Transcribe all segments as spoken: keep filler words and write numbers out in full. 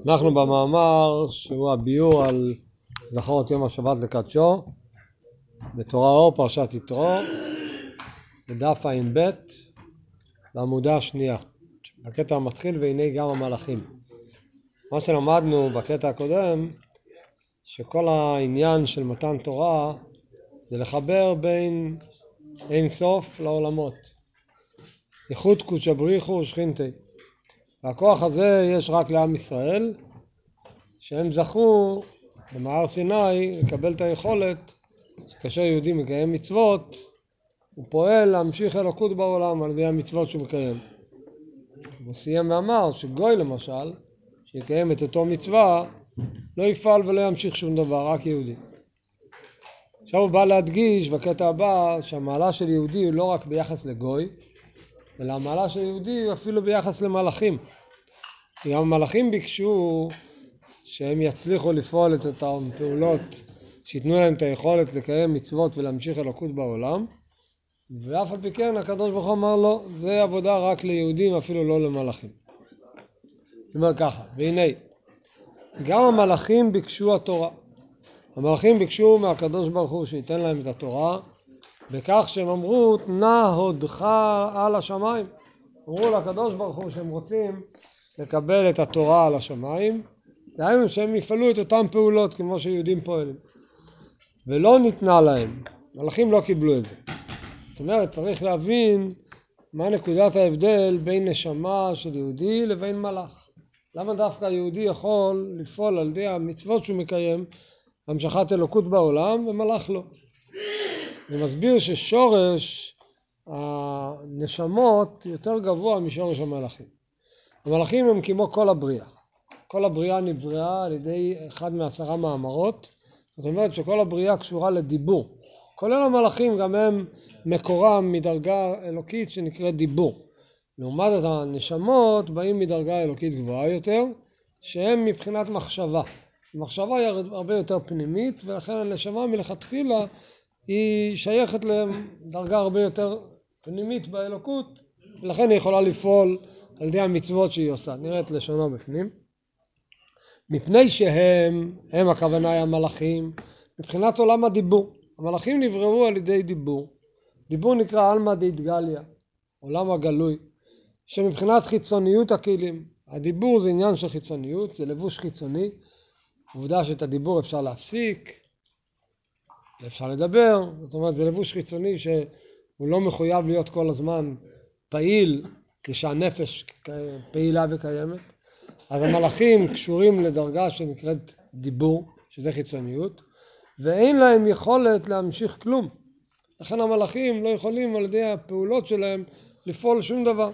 אנחנו במאמר שהוא הביור על זכור את יום השבת לקדשו בתורה אור פרשת יתרו בדף ע"ב בעמודה השנייה. הקטע המתחיל והנה גם המלאכים. מה שלמדנו בקטע הקודם שכל העניין של מתן תורה זה לחבר בין אין סוף לעולמות, איחוד קודש בריחו ושכינתי. והכוח הזה יש רק לעם ישראל, שהם זכו במהר סיני לקבל את היכולת שכאשר יהודי מקיים מצוות הוא פועל להמשיך אלוקות בעולם על ידי המצוות שהוא מקיים. הוא סיים ואמר שגוי למשל שיקיים את אותו מצווה לא יפעל ולא ימשיך שום דבר, רק יהודי. עכשיו הוא בא להדגיש בקטע הבא שהמעלה של יהודי הוא לא רק ביחס לגוי, אלא המעלה של יהודי אפילו ביחס למלאכים. כי המלאכים ביקשו שהם יצליחו לפעול את אותם פעולות שיתנו להם את היכולת לקיים מצוות ולהמשיך אלוקות בעולם, ואף על פי כן הקדוש ברוך הוא אמר לו זה עבודה רק ליהודים אפילו לא למלאכים. זאת אומרת ככה, והנה גם המלאכים ביקשו התורה. המלאכים ביקשו מהקדוש ברוך הוא שייתן להם את התורה בכך שהם אמרו תנה הודך על השמיים. אמרו לקדוש ברוך הוא שהם רוצים לקבל את התורה על השמיים, דהיינו שהם יפעלו את אותם פעולות כמו שיהודים פועלים, ולא ניתנה להם. מלאכים לא קיבלו את זה. זאת אומרת צריך להבין מה נקודת ההבדל בין נשמה של יהודי לבין מלאך. למה דווקא יהודי יכול לפעול על ידי המצוות שהוא מקיים המשכת אלוקות בעולם ומלאך לא? זה מסביר ששורש הנשמות יותר גבוה משורש המלאכים. המלאכים הם כמו כל הבריאה. כל הבריאה נבראה על ידי אחד מעשרה מאמרות. זאת אומרת שכל הבריאה קשורה לדיבור. כולל המלאכים גם הם מקורם מדרגה אלוקית שנקראת דיבור. לעומת הנשמות באים מדרגה אלוקית גבוהה יותר, שהם מבחינת מחשבה. המחשבה היא הרבה יותר פנימית, ולכן הנשמה מלכתחילה היא שייכת לדרגה הרבה יותר פנימית באלוקות, ולכן היא יכולה לפעול על ידי המצוות שהיא עושה. נראה את לשונו בפנים. מפני שהם, הם הכוונה היא המלאכים, מבחינת עולם הדיבור. המלאכים נבראו על ידי דיבור. דיבור נקרא אלמא דאיתגליא, עולם הגלוי, שמבחינת חיצוניות הכלים. הדיבור זה עניין של חיצוניות, זה לבוש חיצוני. עובדה שאת הדיבור אפשר להפסיק, אפשר לדבר, זאת אומרת זה לבוש חיצוני שהוא לא מחויב להיות כל הזמן פעיל כשהנפש פעילה וקיימת. אז המלאכים קשורים לדרגה שנקראת דיבור, שזה חיצוניות, ואין להם יכולת להמשיך כלום. לכן המלאכים לא יכולים על ידי הפעולות שלהם לפעול שום דבר.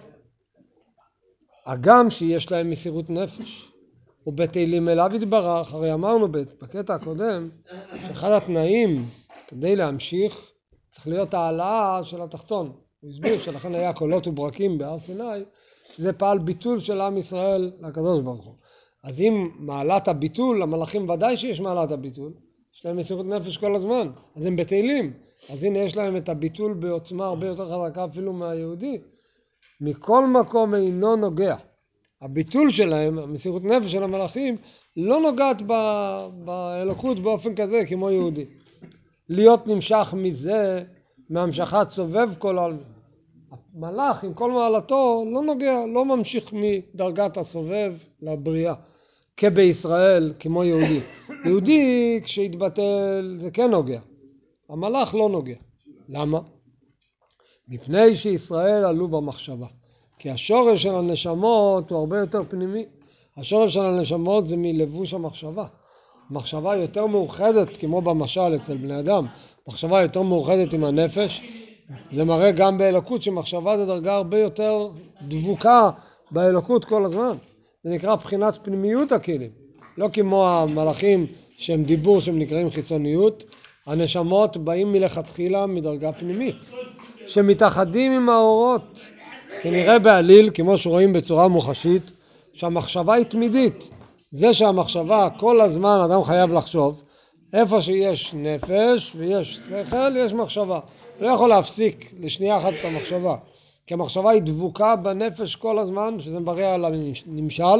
הגם שיש להם מסירות נפש ובתהילים אליו יתברך. הרי אמרנו בקטע הקודם שאחד התנאים כדי להמשיך צריך להיות העלאה של התחתון. הוא הסביר שלכן היה קולות וברקים בהר סיני, שזה פעל ביטול של עם ישראל לקדוש ברוך הוא. אז אם מעלת הביטול, המלאכים ודאי שיש מעלת הביטול, יש להם מסירות נפש כל הזמן, אז הם בתהילים. אז הנה יש להם את הביטול בעוצמה הרבה יותר חזקה אפילו מהיהודי. מכל מקום אינו נוגע. הביטול שלהם, המסירות נפש של המלאכים, לא נוגעת ב- באלוקות באופן כזה כמו יהודי. להיות נמשך מזה, מהמשכת סובב כל העולם. המלאך עם כל מעלתו לא נוגע, לא ממשיך מדרגת הסובב לבריאה. כבישראל, כמו יהודי. יהודי כשהתבטל זה כן נוגע. המלאך לא נוגע. למה? מפני שישראל עלו במחשבה. כי השורש של הנשמות הוא הרבה יותר פנימי. השורש של הנשמות זה מלבוש המחשבה. מחשבה יותר מאוחדת, כמו במשל אצל בני אדם. מחשבה יותר מאוחדת עם הנפש. זה מראה גם באלוקות שמחשבה זה דרגה הרבה יותר דבוקה באלוקות כל הזמן. זה נקרא בחינת פנימיות הכלים. לא כמו המלאכים שהם דיבור שהם נקראים חיצוניות. הנשמות באים מלכתחילה מדרגה פנימית. שמתאחדים עם האורות. כנראה בעליל, כמו שרואים בצורה מוחשית, שהמחשבה היא תמידית. זה שהמחשבה כל הזמן אדם חייב לחשוב, איפה שיש נפש ויש שכל, יש מחשבה. לא יכול להפסיק לשנייה אחת את המחשבה. כי המחשבה היא דבוקה בנפש כל הזמן, שזה מראה על הנמשל,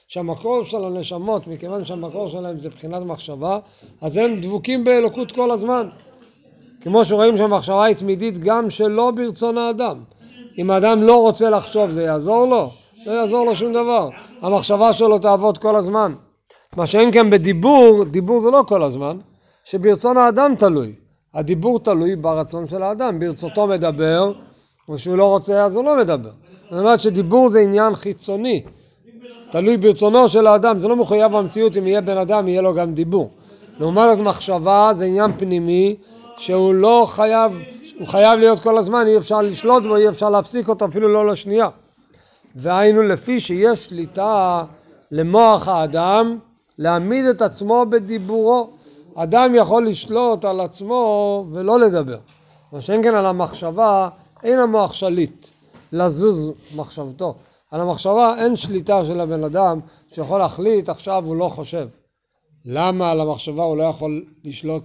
שהמקור של הנשמות, מכיוון שהמקור שלהם זה בחינת מחשבה, אז הם דבוקים באלוקות כל הזמן. כמו שרואים שהמחשבה היא תמידית גם שלא ברצון האדם. אם האדם לא רוצה לחשוב, זה יעזור לו? לא יעזור לו שום דבר. המחשבה שלו תעבוד כל הזמן. מה שאין כן בדיבור, דיבור זה לא כל הזמן, שברצון האדם תלוי. הדיבור תלוי ברצון של האדם. ברצותו מדבר, ושהוא לא רוצה אז הוא לא מדבר. זאת אומרת שדיבור זה עניין חיצוני. תלוי ברצונו של האדם. זה לא מחויב במציאות, אם יהיה בן אדם, יהיה לו גם דיבור. לעומת מחשבה זה עניין פנימי, שהוא לא חייב, הוא חייב להיות כל הזמן, אי אפשר לשלוט בו, אי אפשר להפסיק אותו, אפילו לא לשנייה. והיינו לפי שיש שליטה למוח האדם, להעמיד את עצמו בדיבורו. אדם יכול לשלוט על עצמו ולא לדבר. מה שאין כן על המחשבה, אין המוח שליט לזוז מחשבתו. על המחשבה אין שליטה של הבן אדם שיכול להחליט, עכשיו הוא לא חושב. למה על המחשבה הוא לא יכול לשלוט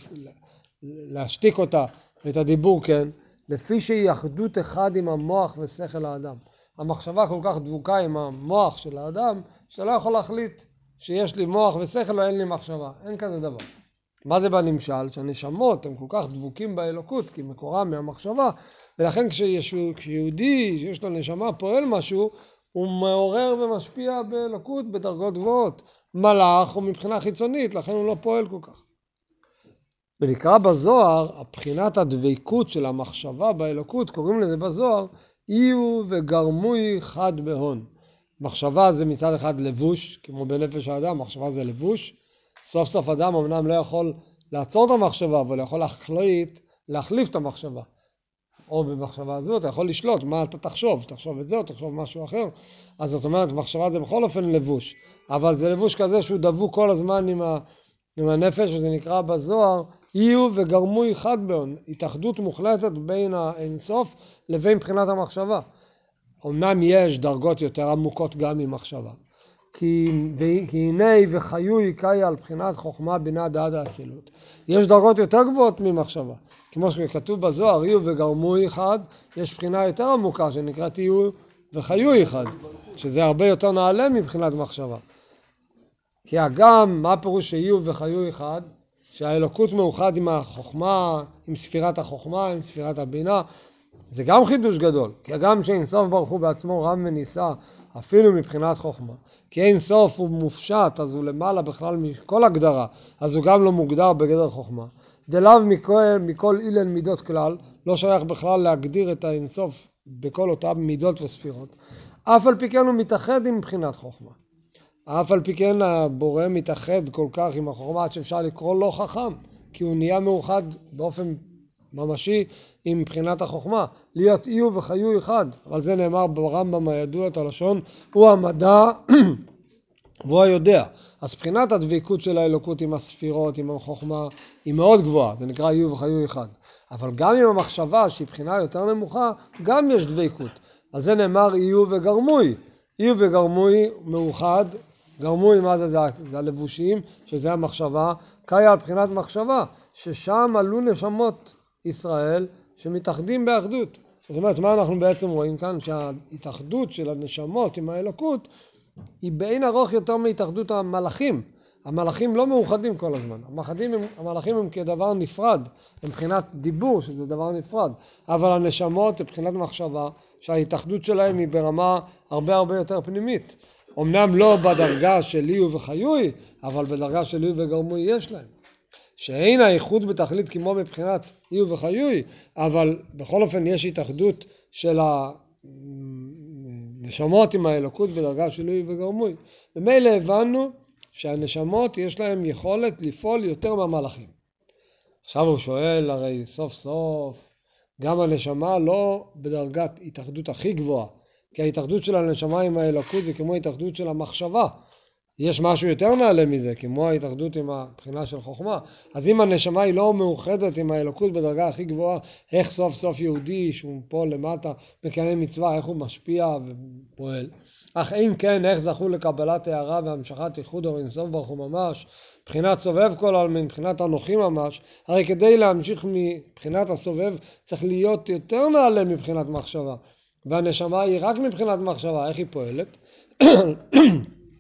ולהשתיק אותה, ואת הדיבור כן? לפי שהיא אחדות אחד עם המוח ושכל האדם. המחשבה כל כך דבוקה עם המוח של האדם, שאתה לא יכול להחליט שיש לי מוח ושכל או אין לי מחשבה. אין כזה דבר. מה זה בנמשל? שהנשמות הם כל כך דבוקים באלוקות, כי מקורם מהמחשבה, ולכן כשיהודי שיש לו נשמה פועל משהו, הוא מעורר ומשפיע באלוקות בדרגות גבוהות. מלאך הוא מבחינה חיצונית, לכן הוא לא פועל כל כך. ונקרא בזוהר, הבחינת הדבקות של המחשבה באלוקות, קוראים לזה בזוהר, איהו וגרמוי חד בהון. מחשבה זה מצד אחד לבוש, כמו בנפש האדם, מחשבה זה לבוש. סוף סוף אדם אמנם לא יכול לעצור את המחשבה, אבל יכול להחליט, להחליף את המחשבה. או במחשבה הזו, אתה יכול לשלוט, מה אתה תחשוב? תחשוב את זה או תחשוב משהו אחר. אז זאת אומרת, מחשבה זה בכל אופן לבוש. אבל זה לבוש כזה שהוא דבוק כל הזמן עם, ה, עם הנפש, וזה נקרא בזוהר, איהו וגרמוי חד בהון. התאחדות מוחלטת בין האינסוף לבין מבחינת המחשבה. אמנם יש דרגות יותר עמוקות גם ממחשבה. כי, כי הנה וחיוי קאי על בחינת חוכמה בינה דעת האצילות. יש דרגות יותר גבוהות ממחשבה. כמו שכתוב בזוהר, איהו וגרמוי אחד, יש בחינה יותר עמוקה שנקראת איהו וחיוי אחד, שזה הרבה יותר נעלה מבחינת מחשבה. כי הגם, מה פירוש שאיהו וחיוי אחד? שהאלוקות מאוחד עם החוכמה, עם ספירת החוכמה, עם ספירת הבינה, זה גם חידוש גדול. כי הגם שאין סוף ברוך הוא בעצמו רם וניסה, אפילו מבחינת חוכמה. כי אין סוף הוא מופשט, אז הוא למעלה בכלל מכל הגדרה, אז הוא גם לא מוגדר בגדר חוכמה. דלאו מכל, מכל אילן מידות כלל, לא שייך בכלל להגדיר את האינסוף בכל אותם מידות וספירות. אף על פי כן הוא מתאחד עם מבחינת חוכמה. אף על פי כן הבורא מתאחד כל כך עם החוכמה, עד שאפשר לקרוא לו חכם, כי הוא נהיה מאוחד באופן ממשי עם מבחינת החוכמה. להיות איהו וחיוי אחד, אבל זה נאמר ברמב"ם הידוע את הלשון, הוא המדע והוא היודע. אז מבחינת הדבקות של האלוקות עם הספירות, עם החוכמה, היא מאוד גבוהה, זה נקרא איהו וחיוי אחד. אבל גם עם המחשבה שהיא בחינה יותר נמוכה, גם יש דבקות. אז זה נאמר איהו וגרמוי. איהו וגרמוי מאוחד, גרמוי מה זה? זה הלבושים, שזה המחשבה, קאי על בחינת מחשבה, ששם עלו נשמות ישראל שמתאחדים באחדות. זאת אומרת, מה אנחנו בעצם רואים כאן? שההתאחדות של הנשמות עם האלוקות היא באין ארוך יותר מהתאחדות המלאכים. המלאכים לא מאוחדים כל הזמן. המלאכים, המלאכים הם כדבר נפרד, הם מבחינת דיבור שזה דבר נפרד. אבל הנשמות הם מבחינת מחשבה, שההתאחדות שלהם היא ברמה הרבה הרבה יותר פנימית. אמנם לא בדרגה של איהו וחיוי, אבל בדרגה של איהו וגרמוי יש להם. שאין האיחוד בתכלית כמו מבחינת איהו וחיוי, אבל בכל אופן יש התאחדות של הנשמות עם האלוקות בדרגה של איהו וגרמוי. במילא הבנו שהנשמות יש להם יכולת לפעול יותר מהמלאכים. עכשיו הוא שואל, הרי סוף סוף, גם הנשמה לא בדרגת התאחדות הכי גבוהה, כי ההתאחדות של הנשמה עם האלוקות זה כמו ההתאחדות של המחשבה. יש משהו יותר נעלה מזה, כמו ההתאחדות עם הבחינה של חוכמה. אז אם הנשמה היא לא מאוחדת עם האלוקות בדרגה הכי גבוהה, איך סוף סוף יהודי שהוא פה למטה מקיים מצווה, איך הוא משפיע ופועל. אך אם כן, איך זכו לקבלת הערה והמשכת איחוד או אינסוף ברוך הוא ממש, מבחינת סובב כל העלמין, מבחינת אנוכי ממש, הרי כדי להמשיך מבחינת הסובב צריך להיות יותר נעלה מבחינת מחשבה. והנשמה היא רק מבחינת מחשבה, איך היא פועלת?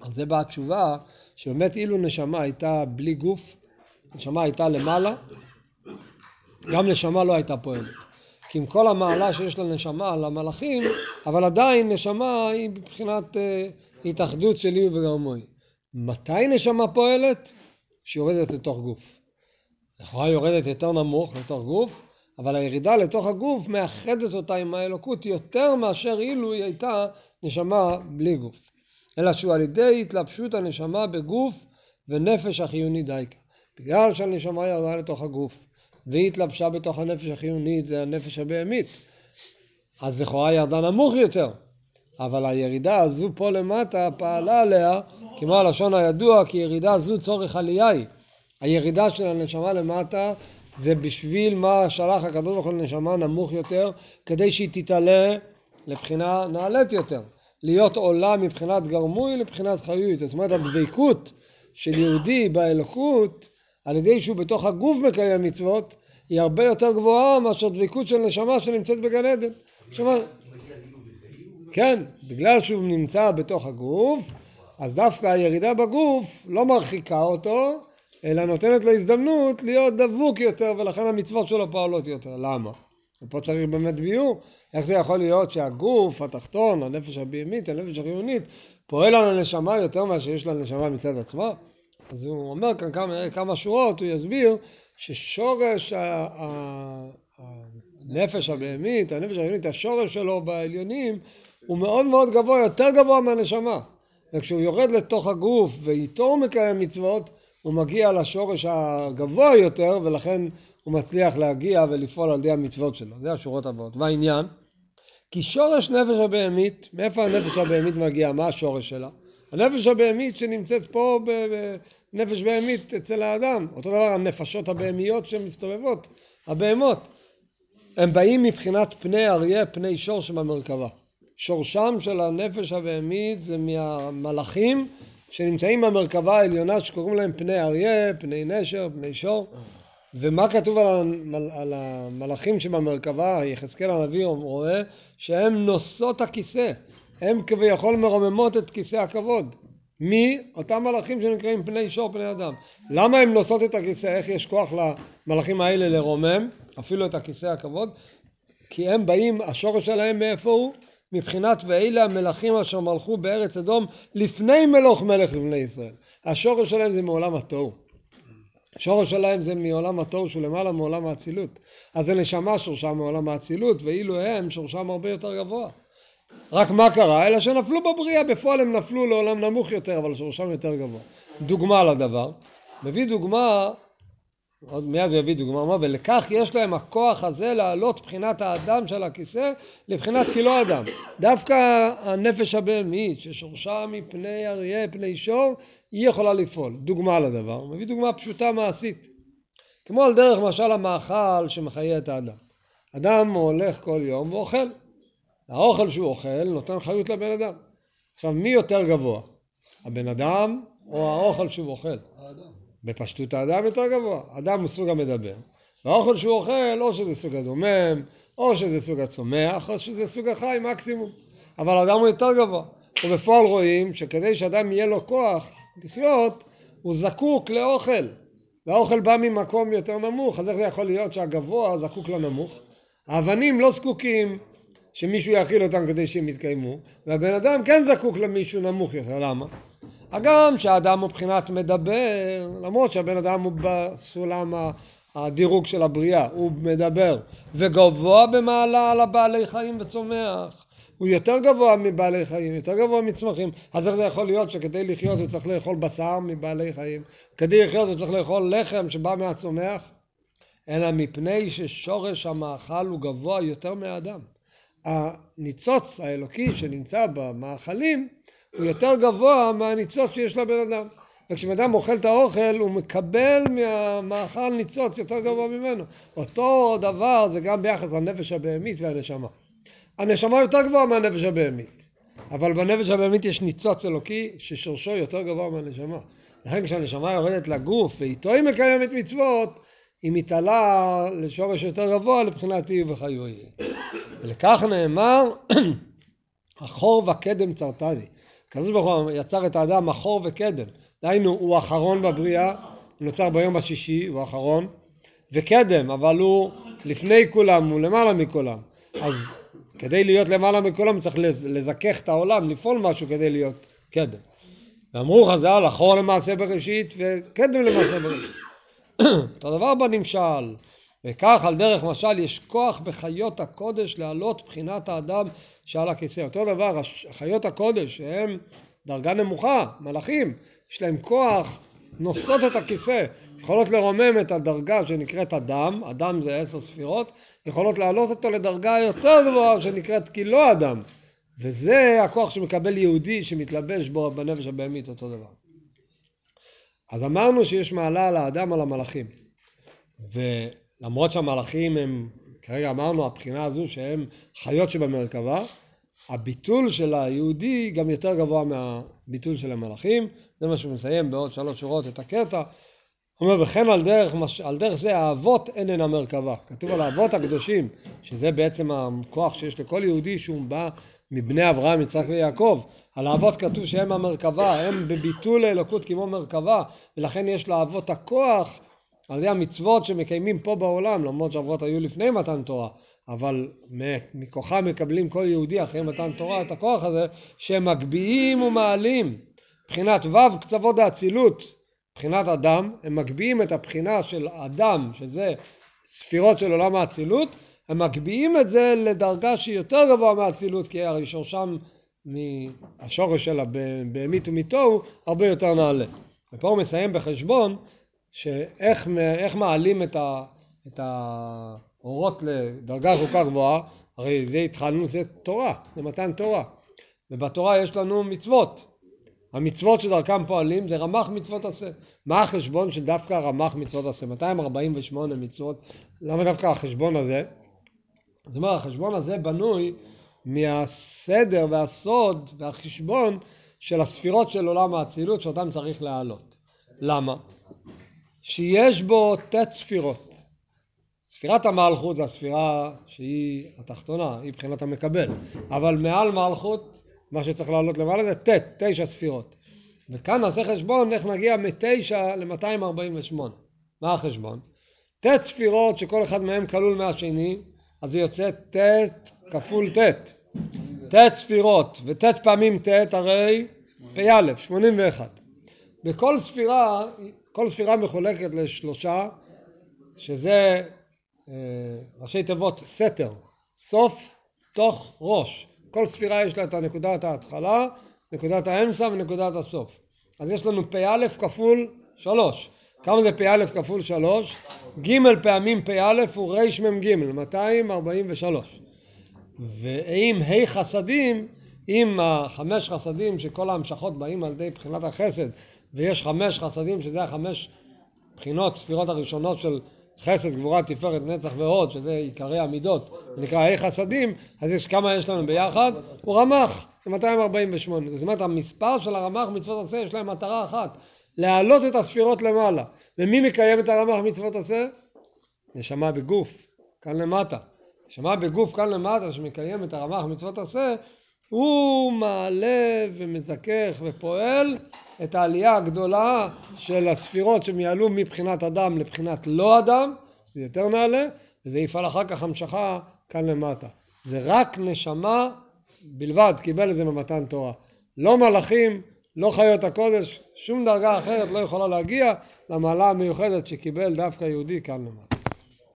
אז זה בתשובה, שבאמת אילו נשמה הייתה בלי גוף, נשמה הייתה למעלה, גם נשמה לא הייתה פועלת. כי עם כל המעלה שיש לנשמה, למלאכים, אבל עדיין נשמה היא מבחינת אה, התאחדות שלי וגרמוי. מתי נשמה פועלת? שיורדת לתוך גוף. לכאורה יורדת יותר נמוך לתוך גוף, אבל הירידה לתוך הגוף מאחדת אותה עם האלוקות יותר מאשר אילו היא הייתה נשמה בלי גוף. אלא שהוא על ידי התלבשות הנשמה בגוף ונפש החיוני דייקה. בגלל שהנשמה ירדה לתוך הגוף, והיא התלבשה בתוך הנפש החיונית, זה הנפש הבהמית. אז לכאורה ירדה נמוך יותר. אבל הירידה הזו פה למטה פעלה עליה, כמו הלשון הידוע, כי ירידה זו צורך עלייה היא. הירידה של הנשמה למטה זה בשביל מה שלח הקדוש ברוך הוא לנשמה נמוך יותר, כדי שהיא תתעלה לבחינה נעלית יותר. להיות עולה מבחינת גרמוי לבחינת חיויות. זאת אומרת, הדבקות של יהודי באלוקות, על ידי שהוא בתוך הגוף מקיים מצוות, היא הרבה יותר גבוהה מאשר דבקות של נשמה שנמצאת בגן עדן. שמה... כן, בגלל שהוא נמצא בתוך הגוף, אז דווקא הירידה בגוף לא מרחיקה אותו, אלא נותנת לו הזדמנות להיות דבוק יותר, ולכן המצוות שלו פועלות יותר. למה? ופה צריך באמת ביור. איך זה יכול להיות שהגוף, התחתון, הנפש הבהמית, הנפש החיונית, פועל על הנשמה יותר מה שיש לנשמה מצד עצמה? אז הוא אומר כאן כמה, כמה שורות, הוא יסביר ששורש הנפש הבהמית, הנפש החיונית, השורש שלו בעליונים, הוא מאוד מאוד גבוה, יותר גבוה מהנשמה. וכשהוא יורד לתוך הגוף ואיתו הוא מקיים מצוות, הוא מגיע לשורש הגבוה יותר, ולכן הוא מצליח להגיע ולפעול על ידי המצוות שלו. זה השורות הבאות. והעניין, כי שורש נפש הבהמית, מאיפה הנפש הבהמית מגיעה? מה השורש שלה? הנפש הבהמית שנמצאת פה בנפש בהמית אצל האדם. אותו דבר הנפשות הבהמיות שמסתובבות, הבהמות. הם באים מבחינת פני אריה, פני שור שבמרכבה. שורשם של הנפש הבהמית זה מהמלאכים שנמצאים במרכבה העליונה שקוראים להם פני אריה, פני נשר, פני שור. ומה כתוב על, המל, על המלאכים שבמרכבה? יחזקאל הנביא רואה שהם נושאות הכיסא, הם כביכול מרוממות את כיסא הכבוד. מי? אותם מלאכים שנקראים פני שור, פני אדם. למה הם נושאות את הכיסא? איך יש כוח למלאכים האלה לרומם אפילו את הכיסא הכבוד? כי הם באים, השורש שלהם מאיפה הוא? מבחינת ואלה המלאכים אשר מלכו בארץ אדום לפני מלוך מלך לבני ישראל. השורש שלהם זה מעולם התוהו. השורש שלהם זה מעולם התוהו שהוא למעלה מעולם האצילות. אז זה נשמה שורשם מעולם האצילות, ואילו הם שורשם הרבה יותר גבוה. רק מה קרה? אלא שנפלו בבריאה, בפועל הם נפלו לעולם נמוך יותר, אבל שורשם יותר גבוה. דוגמה לדבר, מביא דוגמה, עוד מיד הוא יביא דוגמה, ולכך יש להם הכוח הזה לעלות בחינת האדם של הכיסא לבחינת כאילו אדם. דווקא הנפש הבהמית ששורשה מפני אריה, פני שור, היא יכולה לפעול. דוגמה לדבר, הוא מביא דוגמה פשוטה מעשית. כמו על דרך משל המאכל שמחיה את האדם. אדם הולך כל יום ואוכל. האוכל שהוא אוכל נותן חיות לבן אדם. עכשיו, מי יותר גבוה? הבן אדם או האוכל שהוא אוכל? האדם. בפשטות האדם יותר גבוה. אדם הוא סוג המדבר. והאוכל שהוא אוכל, או שזה סוג הדומם, או שזה סוג הצומח, או שזה סוג החי מקסימום. אבל האדם הוא יותר גבוה. ובפועל רואים שכדי שאדם יהיה לו כוח לחיות, הוא זקוק לאוכל. והאוכל בא ממקום יותר נמוך. אז איך זה יכול להיות שהגבוה זקוק לנמוך? האבנים לא זקוקים שמישהו יאכיל אותם כדי שהם יתקיימו, והבן אדם כן זקוק למישהו נמוך יותר. למה? הגם שהאדם הוא בחינת מדבר, למרות שהבן אדם הוא בסולם הדירוג של הבריאה, הוא מדבר, וגבוה במעלה על הבעלי חיים וצומח. הוא יותר גבוה מבעלי חיים, יותר גבוה מצמחים. אז איך זה יכול להיות שכדי לחיות הוא צריך לאכול בשר מבעלי חיים? כדי לחיות הוא צריך לאכול לחם שבא מהצומח? אלא מפני ששורש המאכל הוא גבוה יותר מהאדם. הניצוץ האלוקי שנמצא במאכלים הוא יותר גבוה מהניצוץ שיש לבן אדם. וכשאדם אוכל את האוכל הוא מקבל מהמאכל ניצוץ יותר גבוה ממנו. אותו דבר זה גם ביחס לנפש הבהמית והנשמה. הנשמה יותר גבוהה מהנפש הבהמית, אבל בנפש הבהמית יש ניצוץ אלוקי ששורשו יותר גבוה מהנשמה. לכן כשהנשמה יורדת לגוף ואיתו היא מקיימת מצוות, היא מתעלה לשורש יותר גבוה לבחינת אי וחיו יהיה. ולכך נאמר, החור וקדם צרתני. הקדוש ברוך הוא יצר את האדם אחור וקדם. דהיינו, הוא אחרון בבריאה, הוא נוצר ביום השישי, הוא אחרון, וקדם, אבל הוא לפני כולם, הוא למעלה מכולם. אז כדי להיות למעלה מכולם צריך לזכך את העולם, לפעול משהו כדי להיות קדם. ואמרו חז"ל, אחור למעשה בראשית וקדם למעשה בראשית. אותו דבר בנמשל. וכך על דרך משל יש כוח בחיות הקודש להעלות בחינת האדם שעל הכיסא. אותו דבר, חיות הקודש שהם דרגה נמוכה, מלאכים, יש להם כוח, נושאות את הכיסא, יכולות לרומם את הדרגה שנקראת אדם, אדם זה עשר ספירות, יכולות להעלות אותו לדרגה יותר גבוהה שנקראת כי לא אדם. וזה הכוח שמקבל יהודי שמתלבש בו בנפש הבהמית, אותו דבר. אז אמרנו שיש מעלה על האדם על המלאכים. ולמרות שהמלאכים הם, כרגע אמרנו, הבחינה הזו שהם חיות שבמרכבה, הביטול של היהודי גם יותר גבוה מהביטול של המלאכים. זה מה שמסיים בעוד שלוש שורות את הקטע. הוא אומר, וכן על דרך, על דרך זה האבות אינן המרכבה. כתוב על האבות הקדושים, שזה בעצם הכוח שיש לכל יהודי שהוא בא מבני אברהם, יצחק ויעקב. על האבות כתוב שהם המרכבה, הם בביטול האלוקות כמו מרכבה, ולכן יש לאבות הכוח על ידי המצוות שמקיימים פה בעולם, למרות שהאבות היו לפני מתן תורה, אבל מכוחם מקבלים כל יהודי אחרי מתן תורה את הכוח הזה, שהם מגביעים ומעלים. בחינת ו' קצוות האצילות, בחינת אדם, הם מגביעים את הבחינה של אדם, שזה ספירות של עולם האצילות, הם מגביעים את זה לדרגה שהיא יותר גבוהה מהאצילות, כי הרי שורשם מהשורש שלה בהמית ומיתו הרבה יותר נעלה. ופה הוא מסיים בחשבון שאיך איך מעלים את, ה, את האורות לדרגה כל כך גבוהה. הרי זה התחלנו, זה תורה, זה מתן תורה, ובתורה יש לנו מצוות. המצוות שדרכם פועלים זה רמ"ח מצוות עשה. מה החשבון של דווקא רמ"ח מצוות עשה? מאתיים ארבעים ושמונה מצוות. למה דווקא החשבון הזה? זאת אומרת, החשבון הזה בנוי מהסדר והסוד והחשבון של הספירות של עולם האצילות שאותם צריך להעלות. למה? שיש בו תת ספירות. ספירת המלכות זה הספירה שהיא התחתונה, היא בחינת המקבל. אבל מעל מלכות, מה שצריך לעלות למעלה זה תת, תשע ספירות. וכאן נעשה חשבון איך נגיע מתשע ל-מאתיים ארבעים ושמונה. מה החשבון? תת ספירות שכל אחד מהם כלול מהשני, אז זה יוצא תת כפול תת. תת ספירות ותת פעמים תת הרי פי א', שמונים ואחת. בכל ספירה, כל ספירה מחולקת לשלושה, שזה אה, ראשי תיבות סתר, סוף, תוך, ראש. כל ספירה יש לה את נקודת ההתחלה, נקודת האמצע ונקודת הסוף. אז יש לנו פי א' כפול שלוש. כמה זה פי א' כפול שלוש? ג' פעמים פי א' הוא ר' מ' ג', מאתיים ארבעים ושלוש. ואם ה' חסדים, עם החמש חסדים שכל ההמשכות באים על ידי בחינת החסד, ויש חמש חסדים שזה החמש בחינות, ספירות הראשונות של חסד, גבורה, תפארת, נצח והוד, שזה עיקרי המידות, נקרא ה' חסדים, אז יש כמה יש לנו ביחד? הוא רמ"ח, זה מאתיים ארבעים ושמונה. זאת אומרת, המספר של הרמ"ח מצוות עשה יש להם מטרה אחת, להעלות את הספירות למעלה. ומי מקיים את הרמ"ח מצוות עשה? נשמה בגוף, כאן למטה. נשמה בגוף כאן למטה שמקיים את הרמ"ח מצוות עשה, הוא מעלה ומזכך ופועל את העלייה הגדולה של הספירות שמיעלו מבחינת אדם לבחינת לא אדם, זה יותר נעלה, וזה יפעל אחר כך המשכה כאן למטה. זה רק נשמה בלבד קיבל את זה במתן תורה. לא מלאכים, לא חיות הקודש, שום דרגה אחרת לא יכולה להגיע למעלה המיוחדת שקיבל דווקא יהודי כאן למטה.